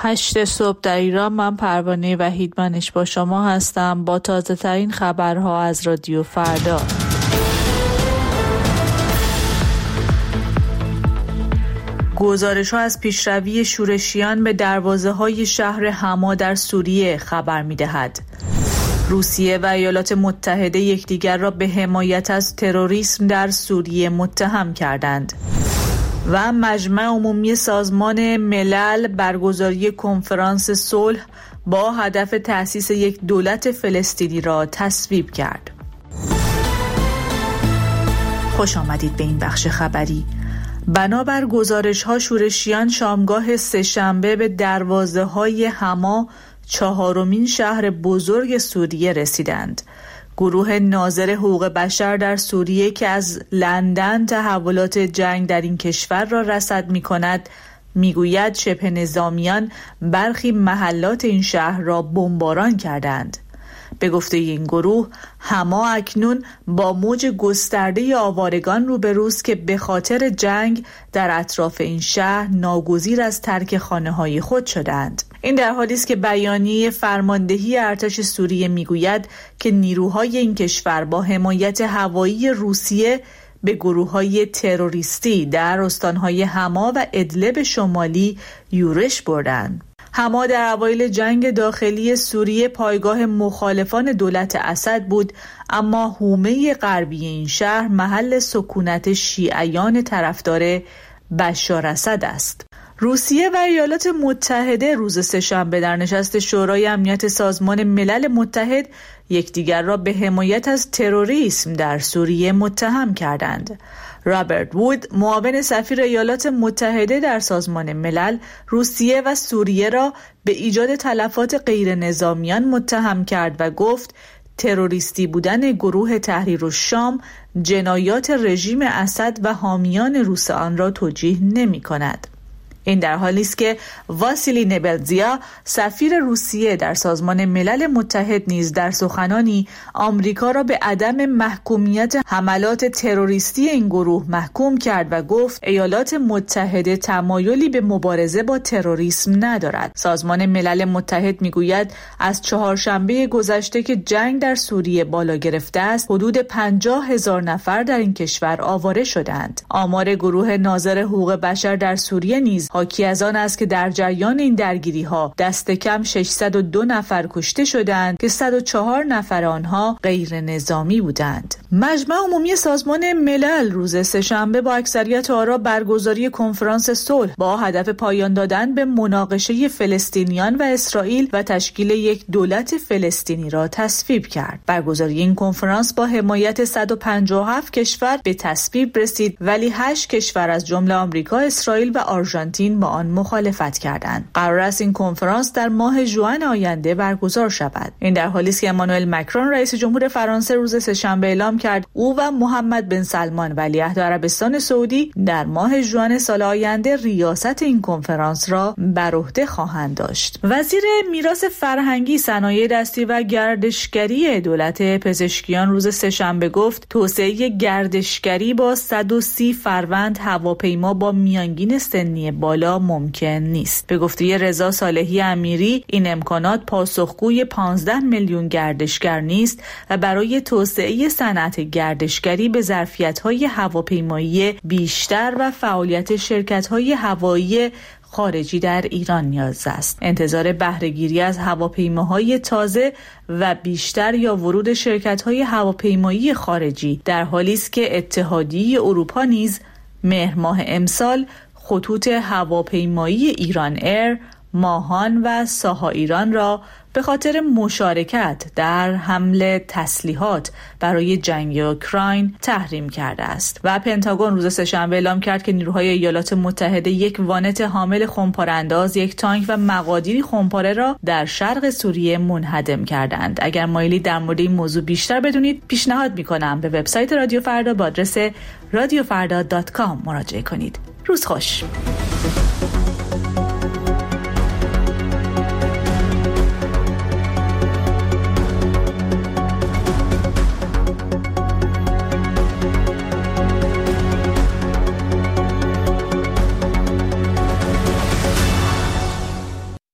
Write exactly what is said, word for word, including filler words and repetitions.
هشت صبح در ایران. من پروانه وحیدمنش با شما هستم با تازه ترین خبرها از رادیو فردا. گزارش ها از پیشروی شورشیان به دروازه های شهر حما در سوریه خبر می دهد. روسیه و ایالات متحده یکدیگر را به حمایت از تروریسم در سوریه متهم کردند. و مجمع عمومی سازمان ملل برگزاری کنفرانس صلح با هدف تأسیس یک دولت فلسطینی را تصویب کرد. خوش آمدید به این بخش خبری. بنابر گزارش‌ها شورشیان شامگاه سه‌شنبه به دروازه‌های حما، چهارمین شهر بزرگ سوریه رسیدند. گروه ناظر حقوق بشر در سوریه که از لندن تحولات جنگ در این کشور را رصد می‌کند، می‌گوید شبه نظامیان برخی محلات این شهر را بمباران کردند. به گفته این گروه، حما اکنون با موج گسترده آوارگان روبروست که به خاطر جنگ در اطراف این شهر ناگزیر از ترک خانه‌های خود شدند. این در حالی است که بیانیه فرماندهی ارتش سوریه میگوید که نیروهای این کشور با حمایت هوایی روسیه به گروه‌های تروریستی در استان‌های حما و ادلب شمالی یورش بردند. حما در اوایل جنگ داخلی سوریه پایگاه مخالفان دولت اسد بود، اما حومه غربی این شهر محل سکونت شیعیان طرفدار بشار اسد است. روسیه و ایالات متحده روز سه‌شنبه در نشست شورای امنیت سازمان ملل متحد یکدیگر را به حمایت از تروریسم در سوریه متهم کردند. رابرت وود، معاون سفیر ایالات متحده در سازمان ملل، روسیه و سوریه را به ایجاد تلفات غیر نظامیان متهم کرد و گفت تروریستی بودن گروه تحریر الشام جنایات رژیم اسد و حامیان روس آن را توجیه نمی کند. این در حالی است که واسیلی نبلزیا، سفیر روسیه در سازمان ملل متحد، نیز در سخنانی آمریکا را به عدم محکومیت حملات تروریستی این گروه محکوم کرد و گفت ایالات متحده تمایلی به مبارزه با تروریسم ندارد. سازمان ملل متحد میگوید از چهارشنبه گذشته که جنگ در سوریه بالا گرفته است، حدود پنجاه هزار نفر در این کشور آواره شدند. آمار گروه ناظر حقوق بشر در سوریه نیز حاکی از آن است که در جریان این درگیری‌ها دست کم ششصد و دو نفر کشته شدند که صد و چهار نفر آنها غیر نظامی بودند. مجمع عمومی سازمان ملل روز سه‌شنبه با اکثریت آرا برگزاری کنفرانس صلح با هدف پایان دادن به مناقشه فلسطینیان و اسرائیل و تشکیل یک دولت فلسطینی را تصویب کرد. برگزاری این کنفرانس با حمایت صد و پنجاه و هفت کشور به تصویب رسید، ولی هشت کشور از جمله آمریکا، اسرائیل و آرژانتین با آن مخالفت کردند. قرار است این کنفرانس در ماه ژوئن آینده برگزار شود. این در حالی است که امانوئل مکرون رئیس جمهور فرانسه روز سه‌شنبه اعلام کرد او و محمد بن سلمان ولیعهد عربستان سعودی در ماه ژوئن سال آینده ریاست این کنفرانس را بر عهده خواهند داشت. وزیر میراث فرهنگی، صنایع دستی و گردشگری دولت پزشکیان روز سه‌شنبه گفت توسعه گردشگری با صد و سی فروند هواپیما با میانگین سنی بالا ممکن نیست. به گفته رضا صالحی امیری، این امکانات پاسخگوی پانزده میلیون گردشگر نیست و برای توسعه صنعت گردشگری به ظرفیت‌های هواپیمایی بیشتر و فعالیت شرکت‌های هوایی خارجی در ایران نیاز است. انتظار بهره‌گیری از هواپیماهای تازه و بیشتر یا ورود شرکت‌های هواپیمایی خارجی در حالی است که اتحادیه اروپا نیز مهر ماه امسال خطوط هواپیمایی ایران ایر، ماهان و ساها ایران را به خاطر مشارکت در حمل تسلیحات برای جنگ اوکراین تحریم کرده است. و پنتاگون روز سه‌شنبه اعلام کرد که نیروهای ایالات متحده یک وانت حامل خمپاره‌انداز، یک تانک و مقادیری خمپاره را در شرق سوریه منهدم کردند. اگر مایلی در مورد این موضوع بیشتر بدونید، پیشنهاد می‌کنم به وبسایت رادیو فردا با آدرس رادیو فردا دات کام مراجعه کنید. روز خوش.